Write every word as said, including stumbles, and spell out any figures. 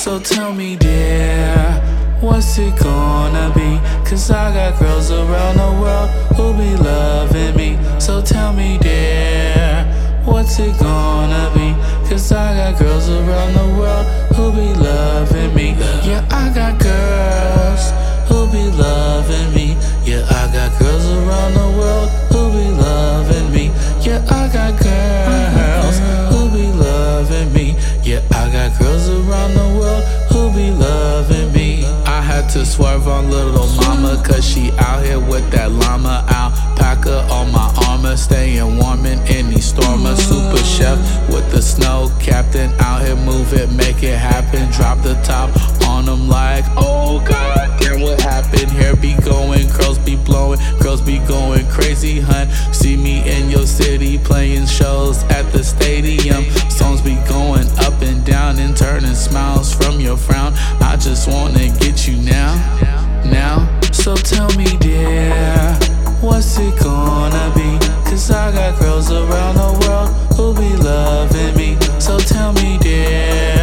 So tell me, dear, what's it gonna be? Cause I got girls around the world who be loving me. So tell me, dear, what's it gonna be? Cause I got girls around the world who be loving me. Yeah, I got girls who be loving me. Yeah, I got girls around the world who be loving me. Yeah, I got girls who be loving me. Yeah, I got girls around the world who be loving me. I had to swerve on little mama, cause she out here with that llama alpaca on my armor, staying warm in any storm. A super chef with the snow captain, out here move it, make it happen. Drop the top on them like, oh god damn, what happened? Hair be going, curls be blowing, girls be going crazy, hun. See me in your city playing shows at the stadium. Songs be going up and down and turning smiles from your frown. I just wanna get you now, now. So tell me, dear, what's it gonna be? Cause I got girls around the world who be loving me. So tell me, dear,